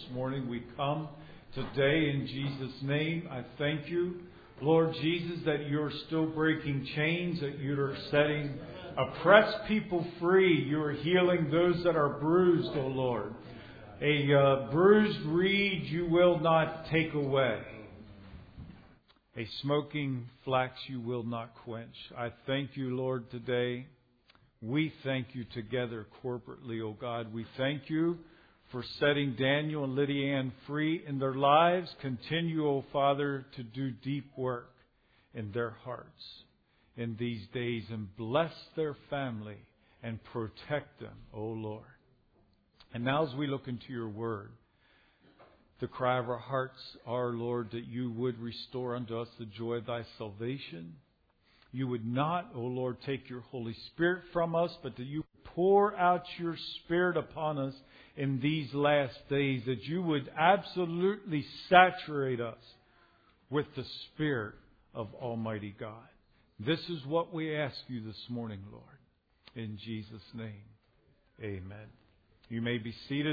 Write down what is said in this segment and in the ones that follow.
morning. We come today in Jesus' name. I thank you, Lord Jesus, that you're still breaking chains, that you're setting oppressed people free. You're healing those that are bruised, O Lord. A bruised reed you will not take away. A smoking flax you will not quench. I thank you, Lord, today. We thank you together corporately, O God. We thank you for setting Daniel and Lydia Ann free in their lives. Continue, O Father, to do deep work in their hearts in these days and bless their family and protect them, O Lord. And now as we look into your word, the cry of our hearts are, Lord, that you would restore unto us the joy of thy salvation. You would not, O Lord, take your Holy Spirit from us, but that you pour out your Spirit upon us in these last days, that you would absolutely saturate us with the Spirit of Almighty God. This is what we ask you this morning, Lord. In Jesus' name, amen. You may be seated.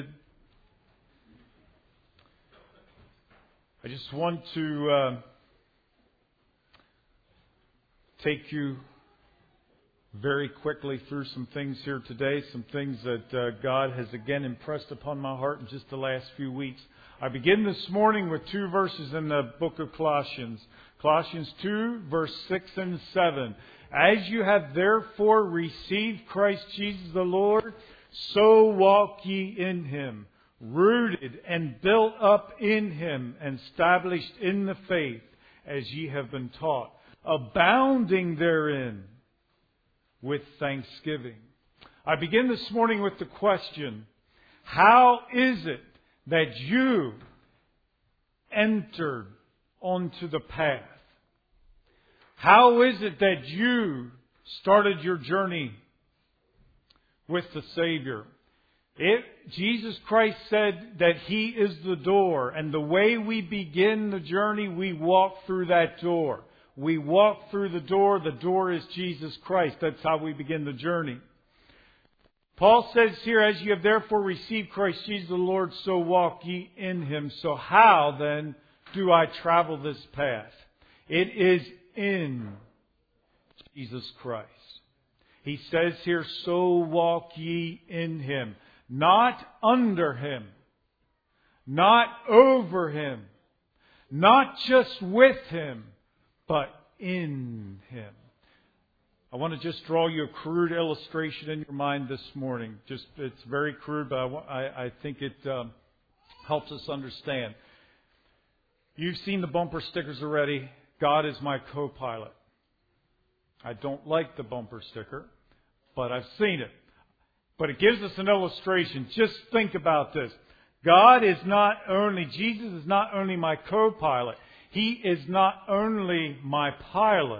I just want to take you very quickly through some things here today, some things that God has again impressed upon my heart in just the last few weeks. I begin this morning with two verses in the book of Colossians. Colossians 2, verse 6 and 7. As you have therefore received Christ Jesus the Lord, so walk ye in Him, rooted and built up in Him, and established in the faith as ye have been taught, abounding therein with thanksgiving. I begin this morning with the question, how is it that you entered onto the path? How is it that you started your journey with the Savior? Jesus Christ said that He is the door, and the way we begin the journey, we walk through that door. We walk through the door is Jesus Christ. That's how we begin the journey. Paul says here, as you have therefore received Christ Jesus the Lord, so walk ye in Him. So how then do I travel this path? It is in Jesus Christ. He says here, so walk ye in Him. Not under Him. Not over Him. Not just with Him, but in Him. I want to just draw you a crude illustration in your mind this morning. It's very crude, but I think it helps us understand. You've seen the bumper stickers already. God is my co-pilot. I don't like the bumper sticker, but I've seen it. But it gives us an illustration. Just think about this. Jesus is not only my co-pilot. He is not only my pilot.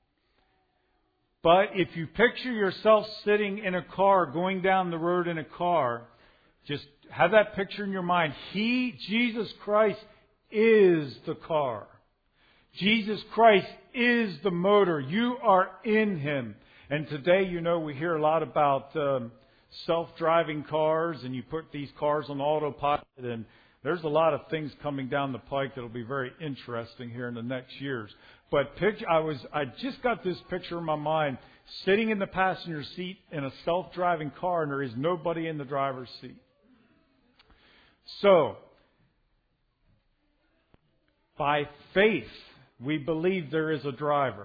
But if you picture yourself sitting in a car, going down the road in a car, just have that picture in your mind. Jesus Christ, is the car. Jesus Christ is the motor. You are in Him. And today, we hear a lot about self-driving cars, and you put these cars on autopilot, and there's a lot of things coming down the pike that will be very interesting here in the next years. But I just got this picture in my mind, sitting in the passenger seat in a self-driving car, and there is nobody in the driver's seat. So, by faith, we believe there is a driver.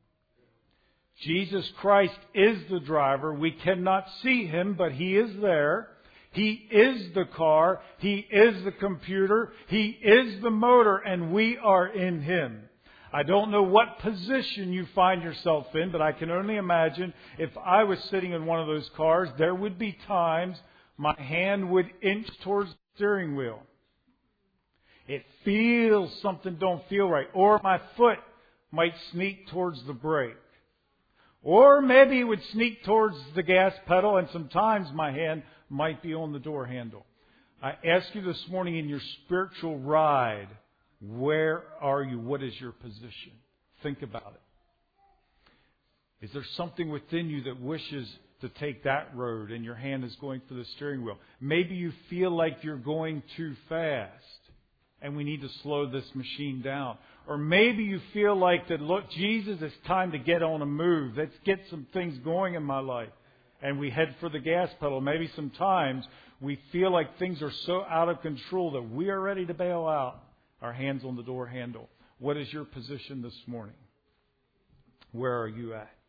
Jesus Christ is the driver. We cannot see Him, but He is there. He is the car. He is the computer. He is the motor, and we are in Him. I don't know what position you find yourself in, but I can only imagine if I was sitting in one of those cars, there would be times my hand would inch towards the steering wheel. It feels something don't feel right. Or my foot might sneak towards the brake. Or maybe it would sneak towards the gas pedal, and sometimes my hand might be on the door handle. I ask you this morning, in your spiritual ride, where are you? What is your position? Think about it. Is there something within you that wishes to take that road and your hand is going for the steering wheel. Maybe you feel like you're going too fast and we need to slow this machine down. Or maybe you feel like that, look, Jesus, it's time to get on a move. Let's get some things going in my life. And we head for the gas pedal. Maybe sometimes we feel like things are so out of control that we are ready to bail out. Our hands on the door handle. What is your position this morning? Where are you at?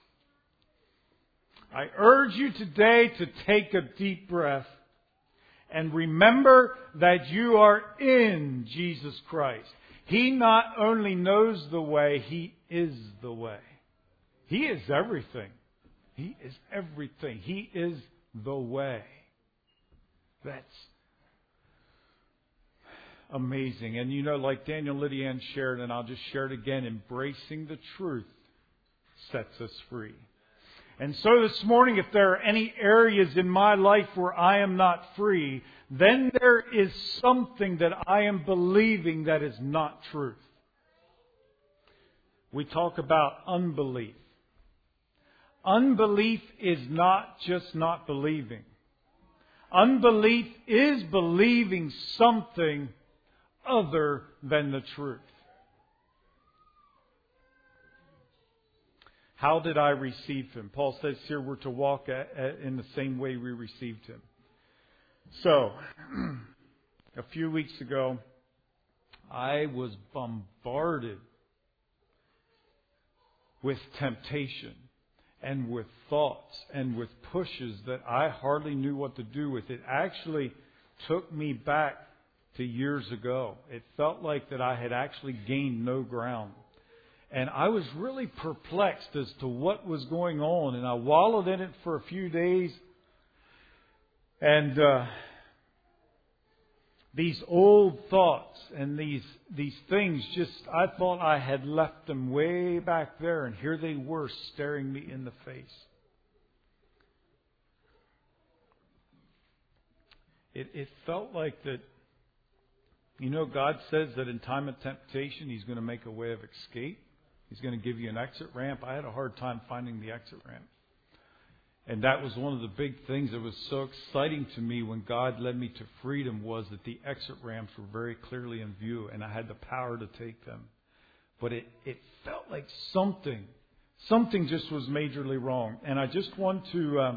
I urge you today to take a deep breath and remember that you are in Jesus Christ. He not only knows the way, He is the way. He is everything. He is everything. He is the way. That's amazing. And you know, like Daniel Lydian shared, and I'll just share it again, embracing the truth sets us free. And so this morning, if there are any areas in my life where I am not free, then there is something that I am believing that is not truth. We talk about unbelief. Unbelief is not just not believing. Unbelief is believing something other than the truth. How did I receive Him? Paul says here we're to walk in the same way we received Him. So, a few weeks ago, I was bombarded with temptation and with thoughts and with pushes that I hardly knew what to do with. It actually took me back to years ago. It felt like that I had actually gained no ground. And I was really perplexed as to what was going on. And I wallowed in it for a few days. And these old thoughts and these things just, I thought I had left them way back there. And here they were staring me in the face. It felt like that, you know, God says that in time of temptation, He's going to make a way of escape. He's going to give you an exit ramp. I had a hard time finding the exit ramp. And that was one of the big things that was so exciting to me when God led me to freedom, was that the exit ramps were very clearly in view and I had the power to take them. But it felt like something just was majorly wrong. And I just want to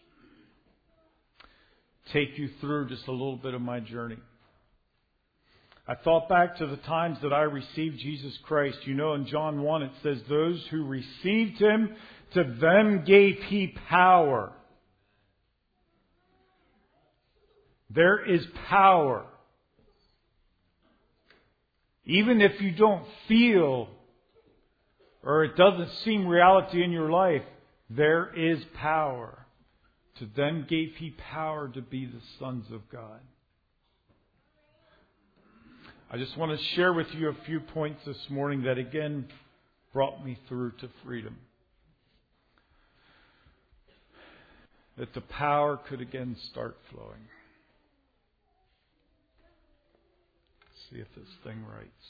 take you through just a little bit of my journey. I thought back to the times that I received Jesus Christ. You know, in John 1 it says, those who received Him, to them gave He power. There is power. Even if you don't feel or it doesn't seem reality in your life, there is power. To them gave He power to be the sons of God. I just want to share with you a few points this morning that again brought me through to freedom. That the power could again start flowing. Let's see if this thing writes.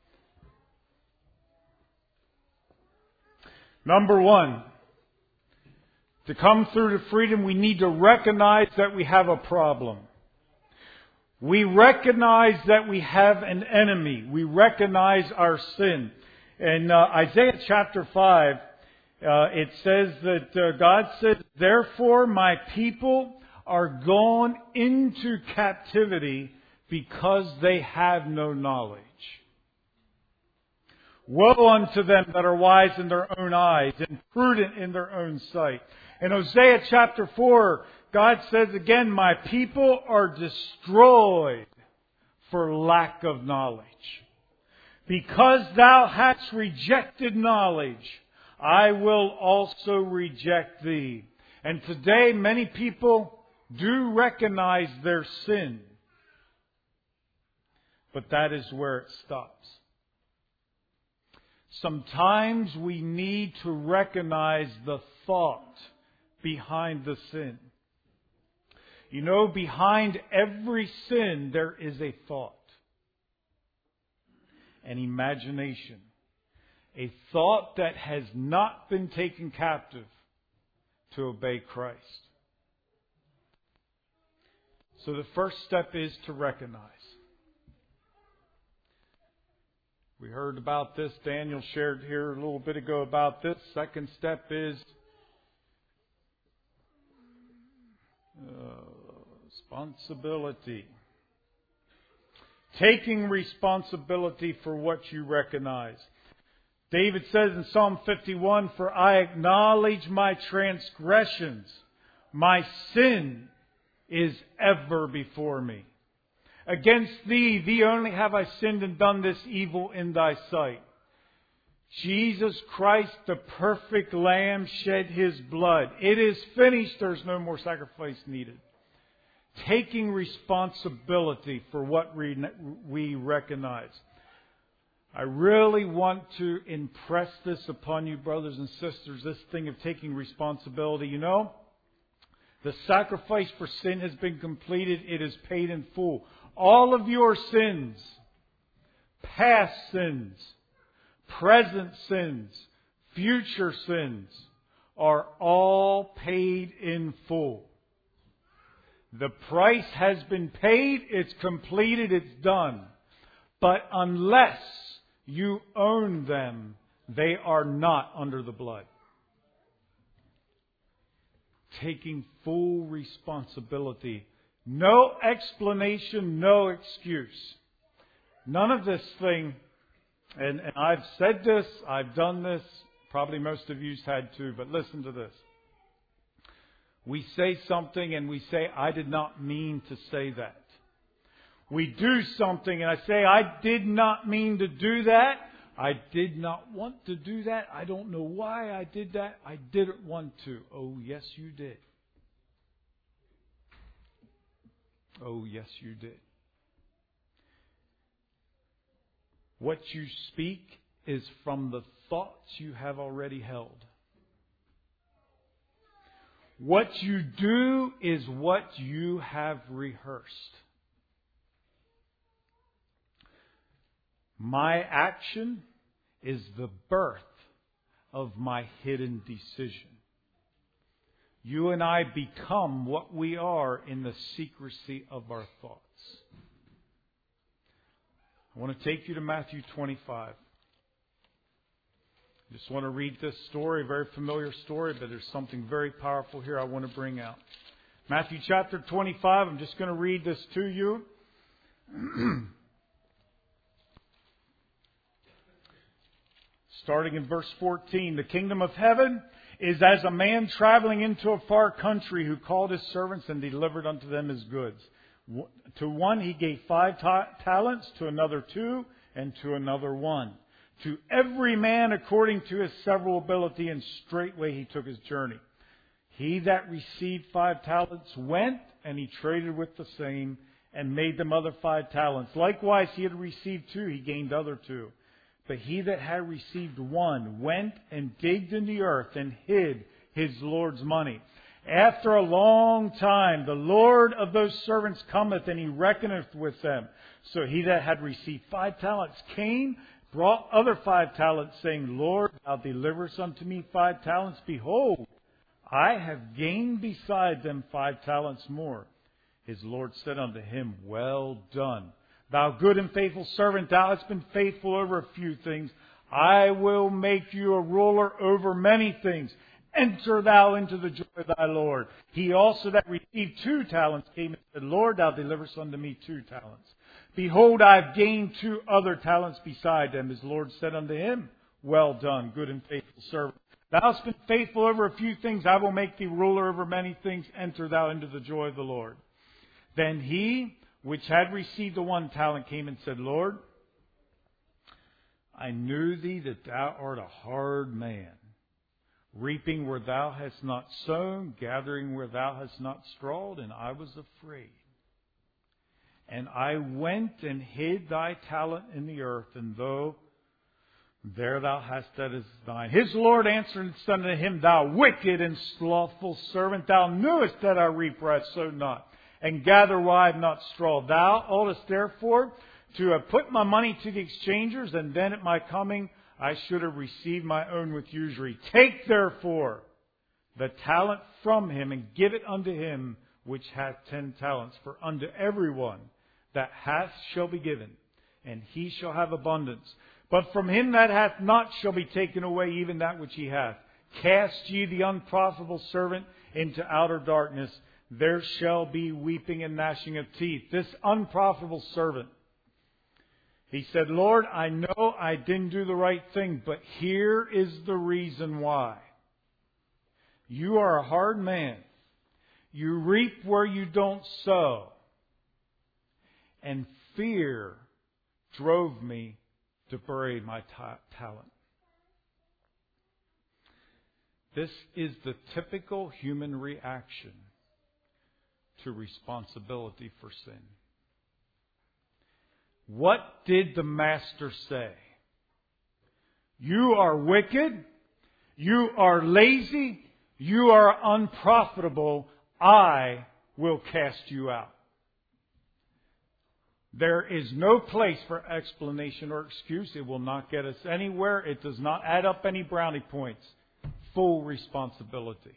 Number one, to come through to freedom, we need to recognize that we have a problem. We recognize that we have an enemy. We recognize our sin. In Isaiah chapter 5, it says that God said, therefore my people are gone into captivity because they have no knowledge. Woe unto them that are wise in their own eyes and prudent in their own sight. In Hosea chapter 4, God says again, my people are destroyed for lack of knowledge. Because thou hast rejected knowledge, I will also reject thee. And today many people do recognize their sin. But that is where it stops. Sometimes we need to recognize the thought behind the sin. You know, behind every sin there is a thought, an imagination, a thought that has not been taken captive to obey Christ. So the first step is to recognize. We heard about this. Daniel shared here a little bit ago about this. Second step is responsibility. Taking responsibility for what you recognize. David says in Psalm 51, "For I acknowledge my transgressions. My sin is ever before me. Against thee only have I sinned and done this evil in thy sight." Jesus Christ, the perfect Lamb, shed His blood. It is finished. There's no more sacrifice needed. Taking responsibility for what we recognize. I really want to impress this upon you, brothers and sisters, this thing of taking responsibility. You know, the sacrifice for sin has been completed. It is paid in full. All of your sins, past sins, present sins, future sins, are all paid in full. The price has been paid. It's completed. It's done. But unless you own them, they are not under the blood. Taking full responsibility. No explanation, no excuse. None of this thing, and I've said this, I've done this, probably most of you's had too, but listen to this. We say something and we say, "I did not mean to say that." We do something and I say, "I did not mean to do that. I did not want to do that. I don't know why I did that. I didn't want to." Oh, yes, you did. Oh, yes, you did. What you speak is from the thoughts you have already held. What you do is what you have rehearsed. My action is the birth of my hidden decision. You and I become what we are in the secrecy of our thoughts. I want to take you to Matthew 25. I just want to read this story, a very familiar story, but there's something very powerful here I want to bring out. Matthew chapter 25, I'm just going to read this to you. Starting in verse 14, "The kingdom of heaven is as a man traveling into a far country who called his servants and delivered unto them his goods. To one he gave 5 talents, to another 2, and to another 1. To every man according to his several ability, and straightway he took his journey. He that received 5 talents went, and he traded with the same, and made them other 5 talents. Likewise he had received 2, he gained other 2. But he that had received 1 went and digged in the earth and hid his Lord's money. After a long time, the Lord of those servants cometh, and he reckoneth with them. So he that had received 5 talents came, brought other 5 talents, saying, Lord, thou deliverest unto me 5 talents. Behold, I have gained beside them 5 talents more. His Lord said unto him, Well done, thou good and faithful servant. Thou hast been faithful over a few things. I will make you a ruler over many things. Enter thou into the joy of thy Lord. He also that received 2 talents came and said, Lord, thou deliverest unto me 2 talents. Behold, I have gained 2 other talents beside them. His Lord said unto him, Well done, good and faithful servant. Thou hast been faithful over a few things. I will make thee ruler over many things. Enter thou into the joy of the Lord. Then he which had received the 1 talent came and said, Lord, I knew thee that thou art a hard man, reaping where thou hast not sown, gathering where thou hast not strawed, and I was afraid. And I went and hid thy talent in the earth, and though there thou hast that is thine. His Lord answered and said unto him, Thou wicked and slothful servant, thou knewest that I reap where I sowed not, and gather where I have not strawed. Thou oughtest therefore to have put my money to the exchangers, and then at my coming I should have received my own with usury. Take therefore the talent from him, and give it unto him which hath 10 talents. For unto everyone that hath shall be given, and he shall have abundance. But from him that hath not shall be taken away even that which he hath. Cast ye the unprofitable servant into outer darkness. There shall be weeping and gnashing of teeth. This unprofitable servant, he said, Lord, I know I didn't do the right thing, but here is the reason why. You are a hard man. You reap where you don't sow. And fear drove me to bury my talent. This is the typical human reaction to responsibility for sin. What did the Master say? You are wicked. You are lazy. You are unprofitable. I will cast you out. There is no place for explanation or excuse. It will not get us anywhere. It does not add up any brownie points. Full responsibility.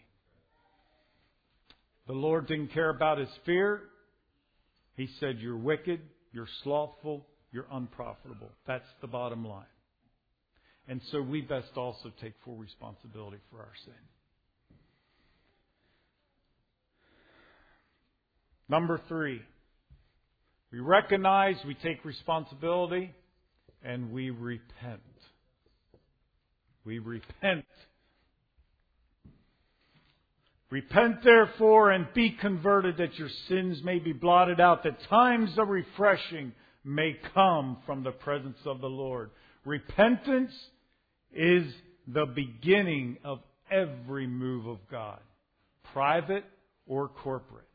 The Lord didn't care about his fear. He said, you're wicked, you're slothful, you're unprofitable. That's the bottom line. And so we best also take full responsibility for our sin. Number 3. We recognize, we take responsibility, and we repent. We repent. Repent therefore and be converted, that your sins may be blotted out, that times of refreshing may come from the presence of the Lord. Repentance is the beginning of every move of God, private or corporate.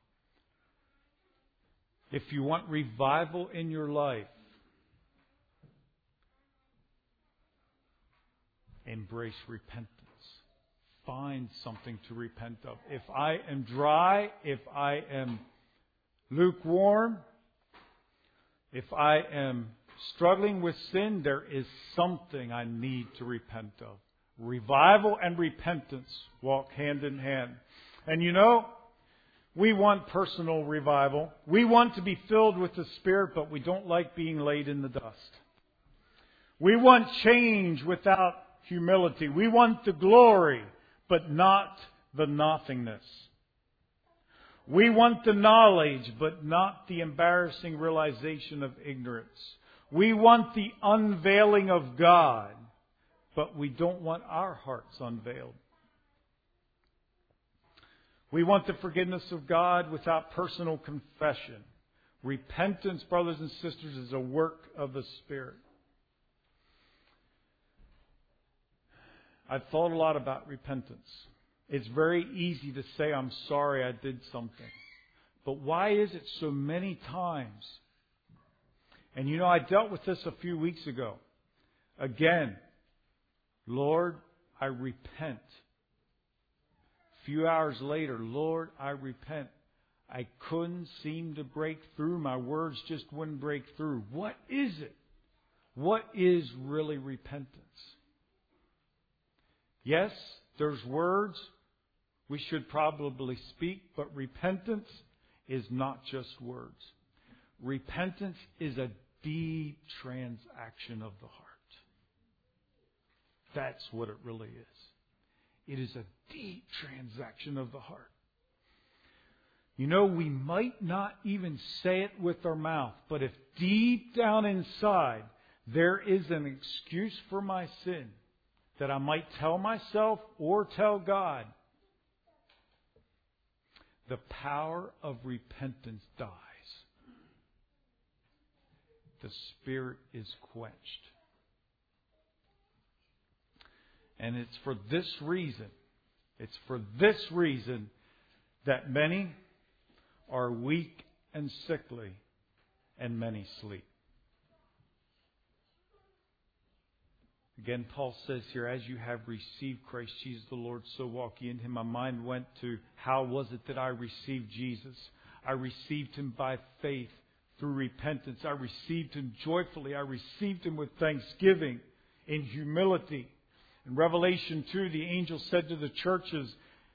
If you want revival in your life, embrace repentance. Find something to repent of. If I am dry, if I am lukewarm, if I am struggling with sin, there is something I need to repent of. Revival and repentance walk hand in hand. And you know, we want personal revival. We want to be filled with the Spirit, but we don't like being laid in the dust. We want change without humility. We want the glory, but not the nothingness. We want the knowledge, but not the embarrassing realization of ignorance. We want the unveiling of God, but we don't want our hearts unveiled. We want the forgiveness of God without personal confession. Repentance, brothers and sisters, is a work of the Spirit. I've thought a lot about repentance. It's very easy to say, I'm sorry I did something. But why is it so many times? And you know, I dealt with this a few weeks ago. Again, Lord, I repent. A few hours later, Lord, I repent. I couldn't seem to break through. My words just wouldn't break through. What is it? What is really repentance? Yes, there's words we should probably speak, but repentance is not just words. Repentance is a deep transaction of the heart. That's what it really is. It is a deep transaction of the heart. You know, we might not even say it with our mouth, but if deep down inside there is an excuse for my sin that I might tell myself or tell God, the power of repentance dies. The Spirit is quenched. And it's for this reason that many are weak and sickly, and many sleep. Again, Paul says here, as you have received Christ Jesus the Lord, so walk ye in Him. My mind went to, how was it that I received Jesus? I received Him by faith through repentance. I received Him joyfully. I received Him with thanksgiving, in humility. In Revelation 2, the angel said to the churches,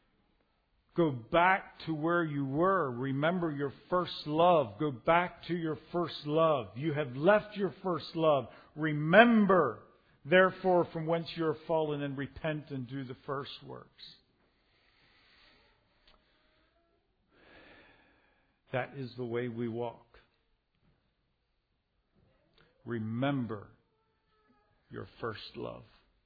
Go back to where you were. Remember your first love. Go back to your first love. You have left your first love. Remember, therefore, from whence you are fallen, and repent and do the first works. That is the way we walk. Remember your first love.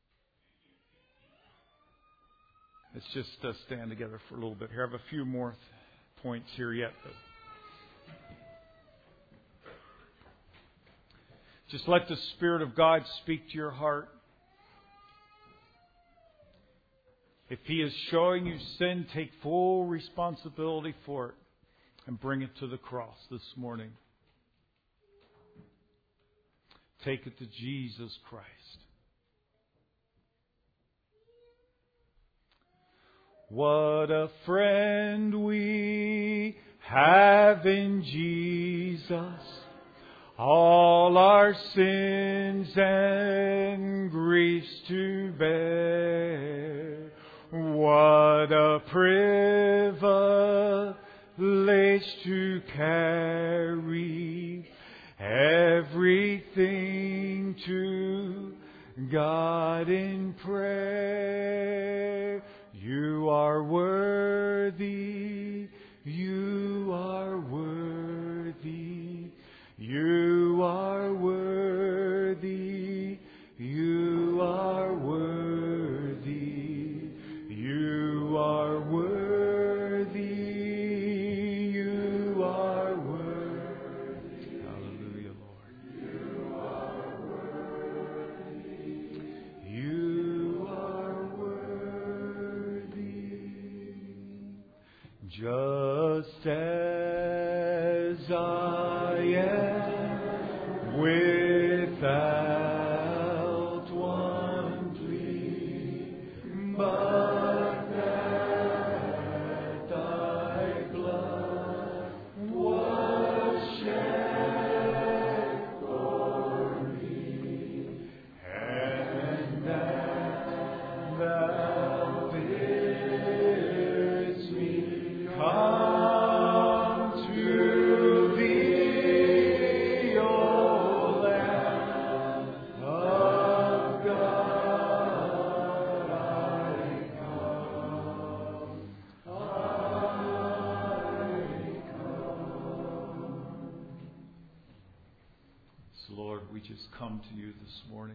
Let's just stand together for a little bit here. I have a few more points here yet. But just let the Spirit of God speak to your heart. If He is showing you sin, take full responsibility for it and bring it to the cross this morning. Take it to Jesus Christ. What a friend we have in Jesus, all our sins and griefs to bear. What a privilege to carry everything to God in prayer. You are worthy, you are worthy, you are worthy, you are worthy, you are worthy, you are worthy. Hallelujah, Lord. You are worthy, you are worthy. Just as I am without one plea, but that thy blood was shed for me, and that thou bidst me come to thee, O Lamb of God, I come. So Lord, we just come to you this morning.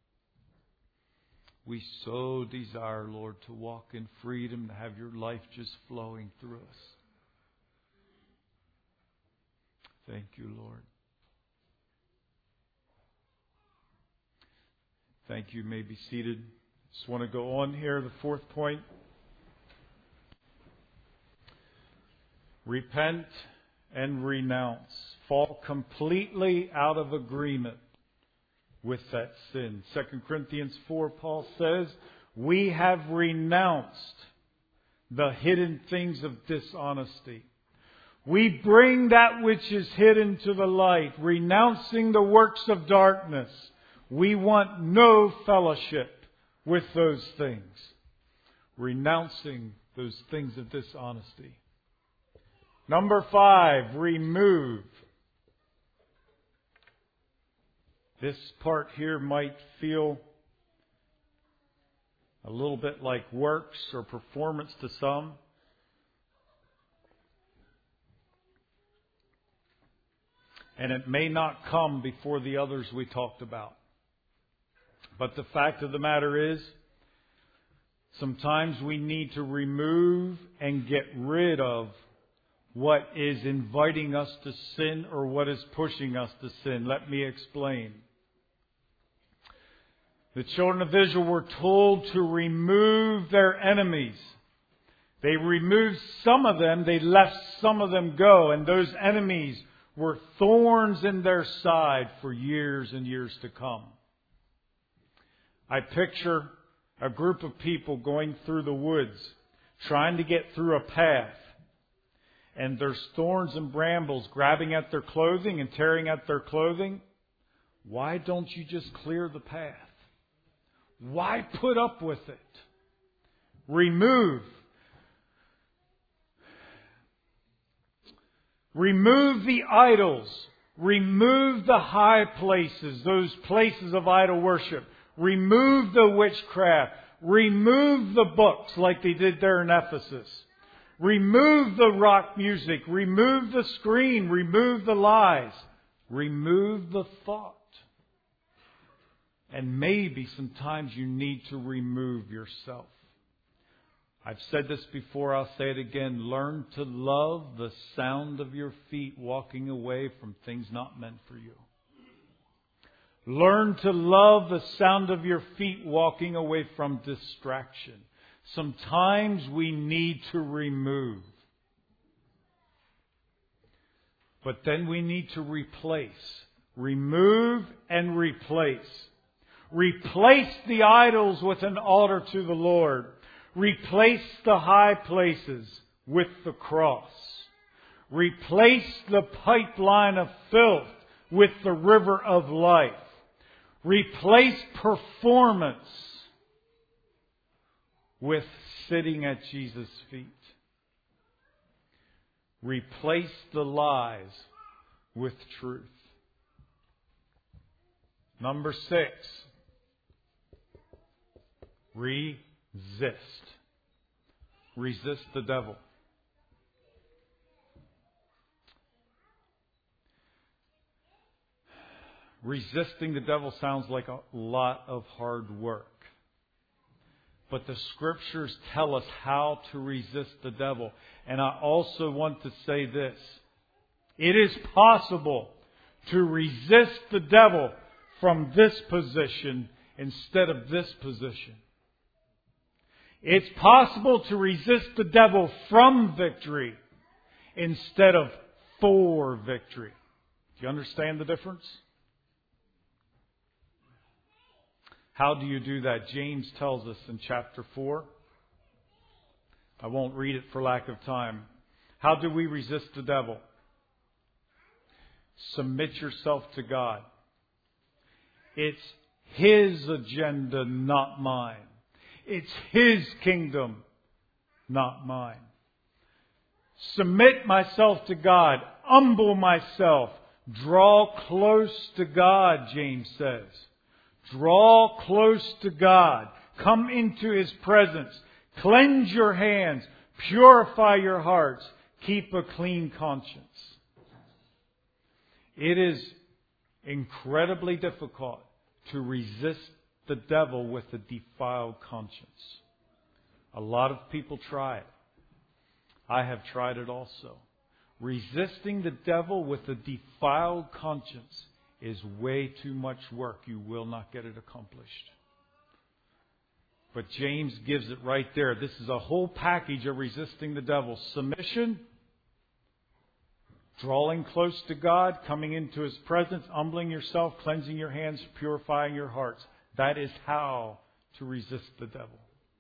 We so desire, Lord, to walk in freedom, to have your life just flowing through us. Thank you, Lord. Thank you. You may be seated. Just want to go on here. The fourth point. Repent and renounce. Fall completely out of agreement with that sin. 2 Corinthians 4, Paul says, we have renounced the hidden things of dishonesty. We bring that which is hidden to the light, renouncing the works of darkness. We want no fellowship with those things. Renouncing those things of dishonesty. Number 5, remove. This part here might feel a little bit like works or performance to some. And it may not come before the others we talked about. But the fact of the matter is, sometimes we need to remove and get rid of what is inviting us to sin or what is pushing us to sin. Let me explain. The children of Israel were told to remove their enemies. They removed some of them, they left some of them go, and those enemies were thorns in their side for years and years to come. I picture a group of people going through the woods, trying to get through a path, and there's thorns and brambles grabbing at their clothing and tearing at their clothing. Why don't you just clear the path? Why put up with it? Remove. Remove the idols. Remove the high places, those places of idol worship. Remove the witchcraft. Remove the books like they did there in Ephesus. Remove the rock music. Remove the screen. Remove the lies. Remove the thought. And maybe sometimes you need to remove yourself. I've said this before, I'll say it again. Learn to love the sound of your feet walking away from things not meant for you. Learn to love the sound of your feet walking away from distraction. Sometimes we need to remove. But then we need to replace. Remove and replace. Replace the idols with an altar to the Lord. Replace the high places with the cross. Replace the pipeline of filth with the river of life. Replace performance with sitting at Jesus' feet. Replace the lies with truth. Number 6. Resist. Resist the devil. Resisting the devil sounds like a lot of hard work. But the Scriptures tell us how to resist the devil. And I also want to say this. It is possible to resist the devil from this position instead of this position. It's possible to resist the devil from victory instead of for victory. Do you understand the difference? How do you do that? James tells us in chapter 4. I won't read it for lack of time. How do we resist the devil? Submit yourself to God. It's His agenda, not mine. It's His kingdom, not mine. Submit myself to God. Humble myself. Draw close to God, James says. Draw close to God. Come into His presence. Cleanse your hands. Purify your hearts. Keep a clean conscience. It is incredibly difficult to resist the devil with a defiled conscience. A lot of people try it. I have tried it also. Resisting the devil with a defiled conscience is way too much work. You will not get it accomplished. But James gives it right there. This is a whole package of resisting the devil. Submission, drawing close to God, coming into His presence, humbling yourself, cleansing your hands, purifying your hearts. That is how to resist the devil.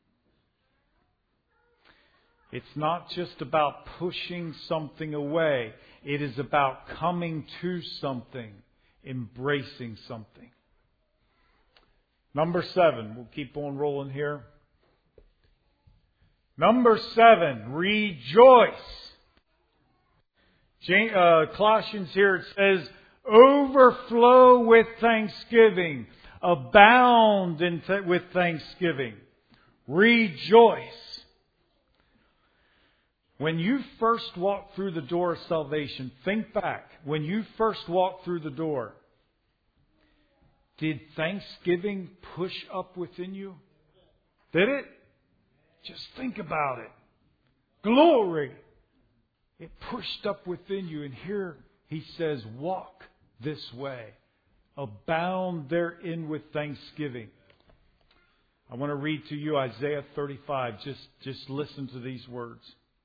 It's not just about pushing something away. It is about coming to something, embracing something. Number 7. We'll keep on rolling here. Number 7. Rejoice. Colossians here it says, overflow with thanksgiving. Abound with thanksgiving. Rejoice. When you first walked through the door of salvation, think back. When you first walked through the door, did thanksgiving push up within you? Did it? Just think about it. Glory. It pushed up within you. And here he says, walk this way. Abound therein with thanksgiving. I want to read to you Isaiah 35. Just listen to these words.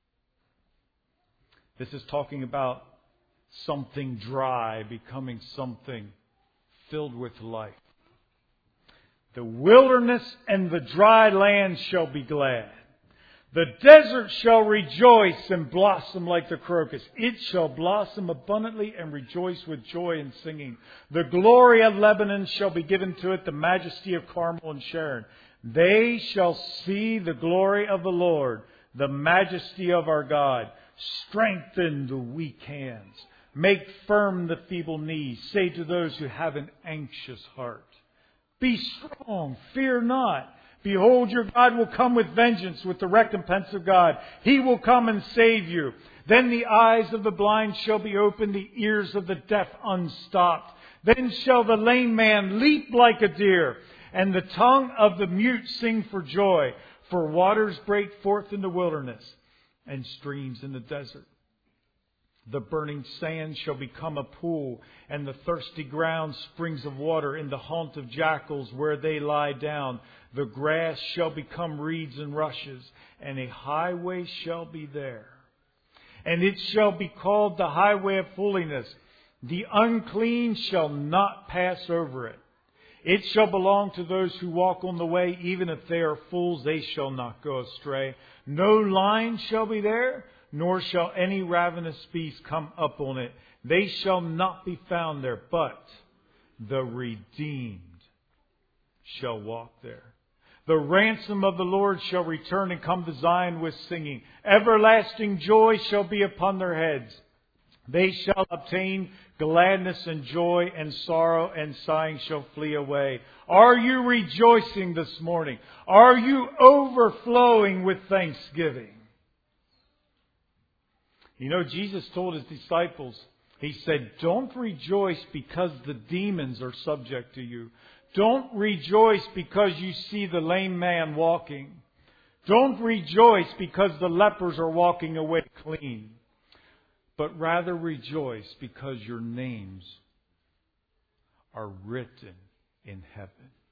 This is talking about something dry becoming something filled with life. The wilderness and the dry land shall be glad. The desert shall rejoice and blossom like the crocus. It shall blossom abundantly and rejoice with joy and singing. The glory of Lebanon shall be given to it, the majesty of Carmel and Sharon. They shall see the glory of the Lord, the majesty of our God. Strengthen the weak hands. Make firm the feeble knees. Say to those who have an anxious heart, be strong, fear not. Behold, your God will come with vengeance, with the recompense of God. He will come and save you. Then the eyes of the blind shall be opened, the ears of the deaf unstopped. Then shall the lame man leap like a deer, and the tongue of the mute sing for joy. For waters break forth in the wilderness, and streams in the desert. The burning sand shall become a pool, and the thirsty ground springs of water. In the haunt of jackals where they lie down, the grass shall become reeds and rushes, and a highway shall be there. And it shall be called the highway of holiness. The unclean shall not pass over it. It shall belong to those who walk on the way. Even if they are fools, they shall not go astray. No lion shall be there, nor shall any ravenous beast come up on it. They shall not be found there, but the redeemed shall walk there. The ransom of the Lord shall return and come to Zion with singing. Everlasting joy shall be upon their heads. They shall obtain gladness and joy, and sorrow and sighing shall flee away. Are you rejoicing this morning? Are you overflowing with thanksgiving? You know, Jesus told His disciples, He said, don't rejoice because the demons are subject to you. Don't rejoice because you see the lame man walking. Don't rejoice because the lepers are walking away clean. But rather rejoice because your names are written in heaven.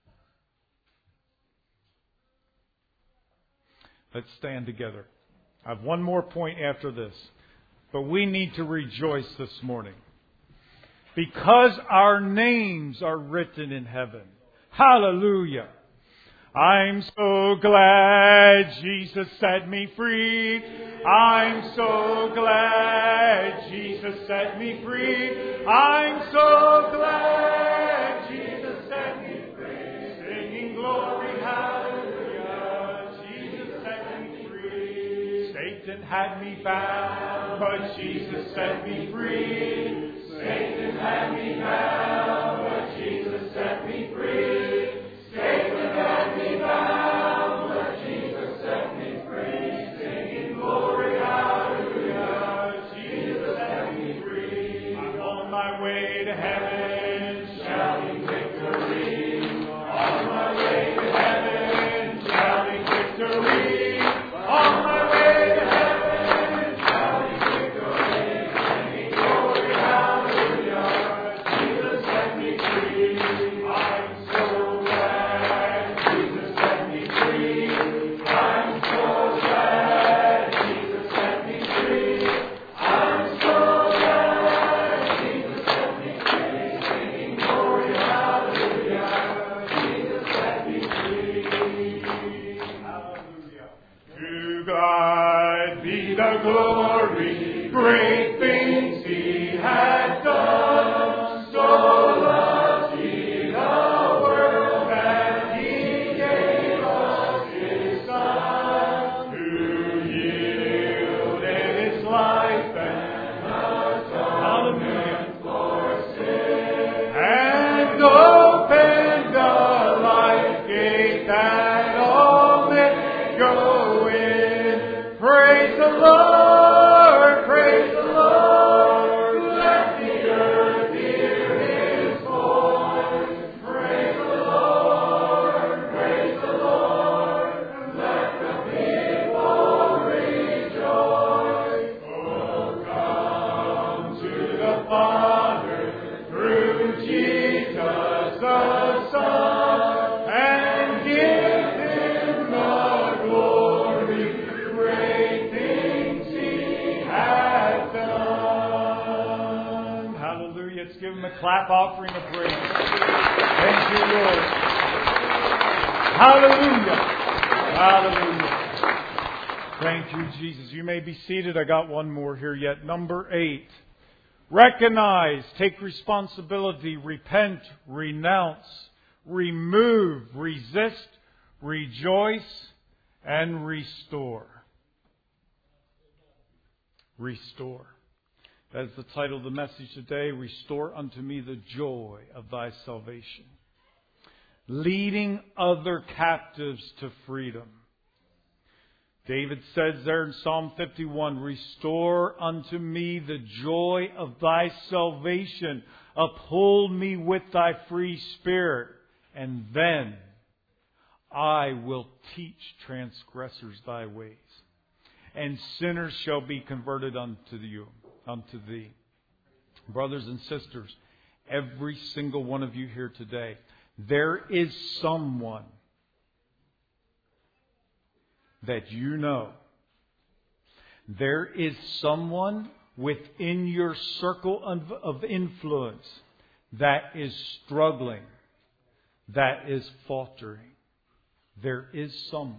Let's stand together. I have one more point after this. But we need to rejoice this morning, because our names are written in heaven. Hallelujah. I'm so glad Jesus set me free. I'm so glad Jesus set me free. I'm so glad Jesus set me free. Singing glory, hallelujah. Jesus set me free. Satan had me bound, but Jesus set me free. Satan had me bound, but Jesus set me free. Satan had me bound, but Jesus set me free. Singing glory, hallelujah. Jesus set me free. I'm on my way to heaven, shouting victory. On my way to heaven, shouting victory. On my way to heaven, shouting victory. Singing glory, hallelujah. Jesus set me free. I'm so glad Jesus set me free. I'm so glad Jesus set me free. I'm so glad Jesus set me free. Singing glory, hallelujah. Jesus set me free. Hallelujah. To God be the glory, great things He has done. So loved He the world that He gave us His Son, who yielded His life and atonement for sin, and opened the life gate that all men go in. Praise the Lord, praise the Lord. Let the earth hear His voice. Praise the Lord, praise the Lord. Let the people rejoice. Oh, come to the Father through Jesus the Son, and give Him the glory. Great things He has done. Hallelujah. Let's give Him a clap offering of praise. Thank you, Lord. Hallelujah. Hallelujah. Thank you, Jesus. You may be seated. I got one more here yet. Number 8. Recognize, take responsibility, repent, renounce, remove, resist, rejoice, and restore. restore. That is the title of the message today. Restore unto me the joy of thy salvation. Leading other captives to freedom. David says there in Psalm 51, restore unto me the joy of thy salvation. Uphold me with thy free spirit. And then I will teach transgressors thy ways. And sinners shall be converted unto thee. Brothers and sisters, every single one of you here today, there is someone that you know. There is someone within your circle of influence that is struggling, that is faltering. There is someone.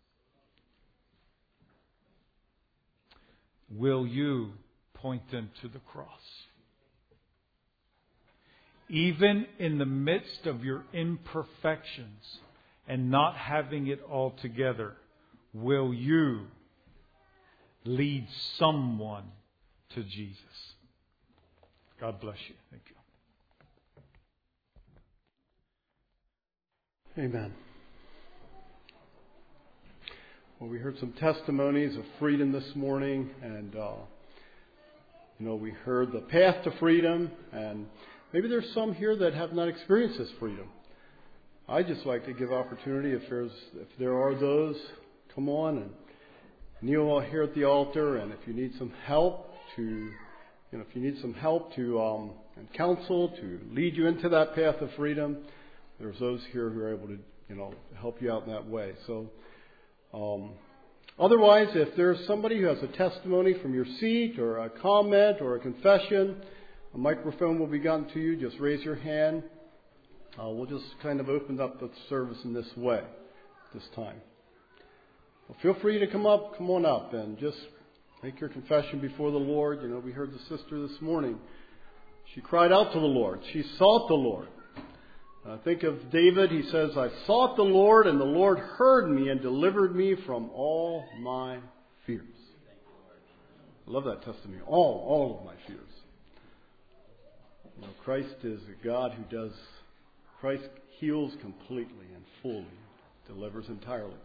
Will you point them to the cross? Even in the midst of your imperfections and not having it all together, will you lead someone to Jesus? God bless you. Thank you. Amen. Well, we heard some testimonies of freedom this morning, and we heard the path to freedom, and maybe there's some here that have not experienced this freedom. I'd just like to give opportunity if there are those, come on and kneel here at the altar, and if you need some help and counsel to lead you into that path of freedom, there's those here who are able to help you out in that way. So. Otherwise, if there's somebody who has a testimony from your seat or a comment or a confession, a microphone will be gotten to you. Just raise your hand. We'll just kind of open up the service in this way this time. Well, feel free to come on up and just make your confession before the Lord. We heard the sister this morning. She cried out to the Lord. She sought the Lord. Think of David. He says, I sought the Lord, and the Lord heard me and delivered me from all my fears. I love that testimony. All of my fears. Christ is a God Christ heals completely and fully, delivers entirely.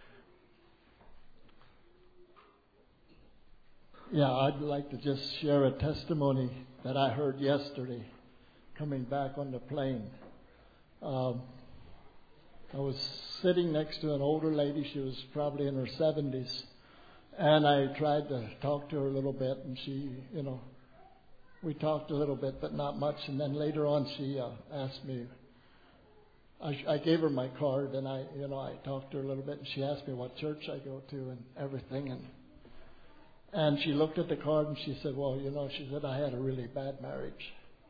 Yeah, I'd like to just share a testimony that I heard yesterday coming back on the plane. I was sitting next to an older lady. She was probably in her 70s. And I tried to talk to her a little bit. And she, we talked a little bit, but not much. And then later on, she asked me, I gave her my card. And I talked to her a little bit. And she asked me what church I go to and everything. And she looked at the card and she said, well, she said, I had a really bad marriage.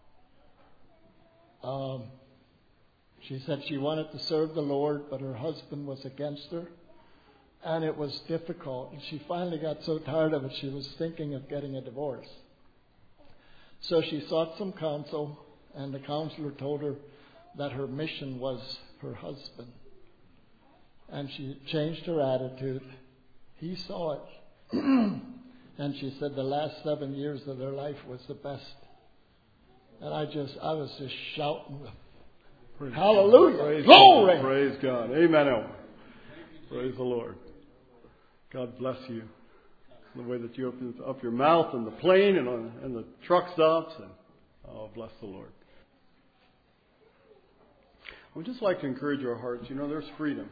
She said she wanted to serve the Lord, but her husband was against her. And it was difficult. And she finally got so tired of it, she was thinking of getting a divorce. So she sought some counsel, and the counselor told her that her mission was her husband. And she changed her attitude. He saw it. And she said the last 7 years of their life was the best. And I was just shouting with hallelujah. Praise glory. God. Praise God. Amen. Praise the Lord. God bless you. The way that you open up your mouth on the plane and the truck stops. And bless the Lord. I would just like to encourage our hearts. There's freedom.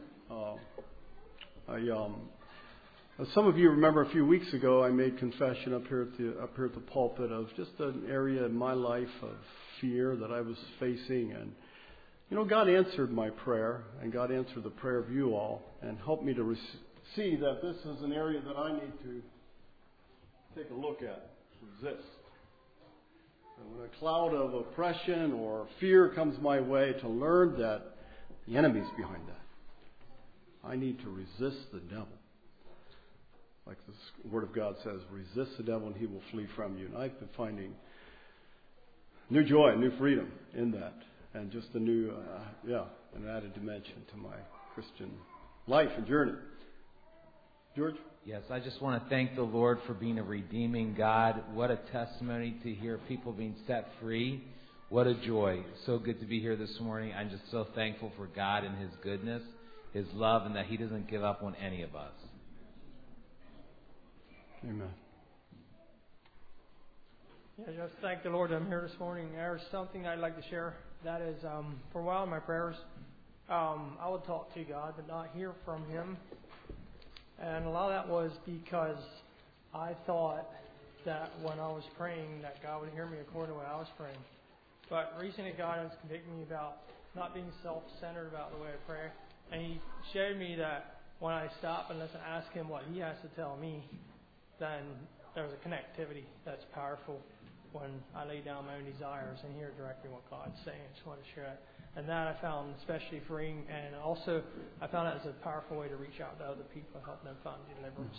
As some of you remember, a few weeks ago, I made confession up here at the pulpit of just an area in my life of fear that I was facing. And God answered my prayer, and God answered the prayer of you all, and helped me to see that this is an area that I need to take a look at, resist. And when a cloud of oppression or fear comes my way, to learn that the enemy's behind that. I need to resist the devil. Like the Word of God says, resist the devil and he will flee from you. And I've been finding new joy, new freedom in that. And just a new, an added dimension to my Christian life and journey. George? Yes, I just want to thank the Lord for being a redeeming God. What a testimony to hear people being set free. What a joy. So good to be here this morning. I'm just so thankful for God and His goodness, His love, and that He doesn't give up on any of us. Amen. Yeah, just thank the Lord I'm here this morning. There's something I'd like to share. That is, for a while in my prayers, I would talk to God but not hear from Him. And a lot of that was because I thought that when I was praying that God would hear me according to what I was praying. But recently God has convicted me about not being self-centered about the way I pray. And He showed me that when I stop and listen, ask Him what He has to tell me, then there's a connectivity that's powerful when I lay down my own desires and hear directly what God's saying. I just want to share that. And that I found especially freeing, and also I found it as a powerful way to reach out to other people and help them find deliverance.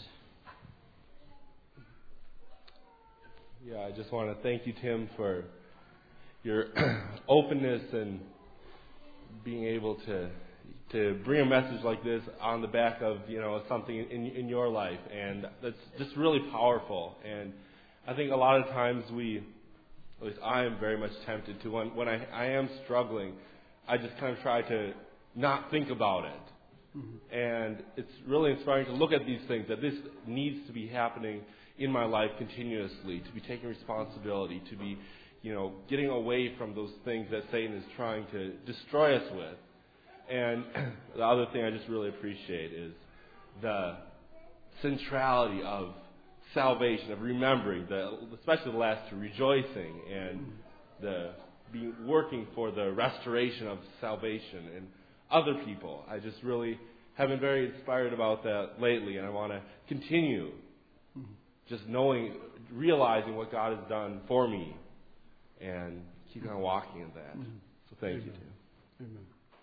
Yeah, I just want to thank you, Tim, for your openness and being able to bring a message like this on the back of, something in your life. And that's just really powerful. And I think a lot of times at least I am very much tempted to, when I am struggling, I just kind of try to not think about it. Mm-hmm. And it's really inspiring to look at these things, that this needs to be happening in my life continuously, to be taking responsibility, to be, getting away from those things that Satan is trying to destroy us with. And the other thing I just really appreciate is the centrality of salvation, of remembering, especially the last two, rejoicing, and working for the restoration of salvation and other people. I just really have been very inspired about that lately, and I want to continue just realizing what God has done for me, and keep on walking in that. So thank you, Tim. Amen.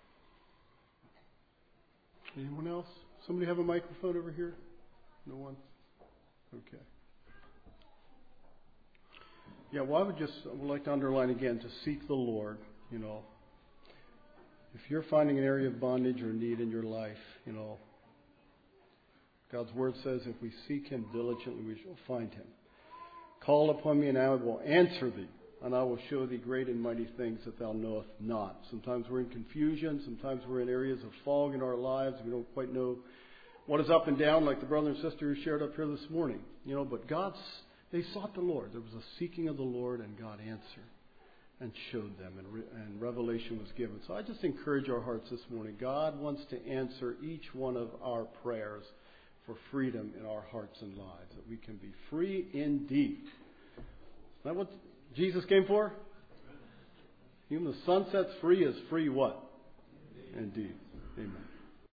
Anyone else? Somebody have a microphone over here? No one? Okay. Yeah, well, I would like to underline again, to seek the Lord, If you're finding an area of bondage or need in your life, God's Word says if we seek Him diligently, we shall find Him. Call upon me and I will answer thee, and I will show thee great and mighty things that thou knowest not. Sometimes we're in confusion. Sometimes we're in areas of fog in our lives. We don't quite know what is up and down, like the brother and sister who shared up here this morning. But they sought the Lord. There was a seeking of the Lord, and God answered and showed them, and revelation was given. So I just encourage our hearts this morning. God wants to answer each one of our prayers for freedom in our hearts and lives, that we can be free indeed. Is that what Jesus came for? Even the Son sets free is free what? Indeed. Amen.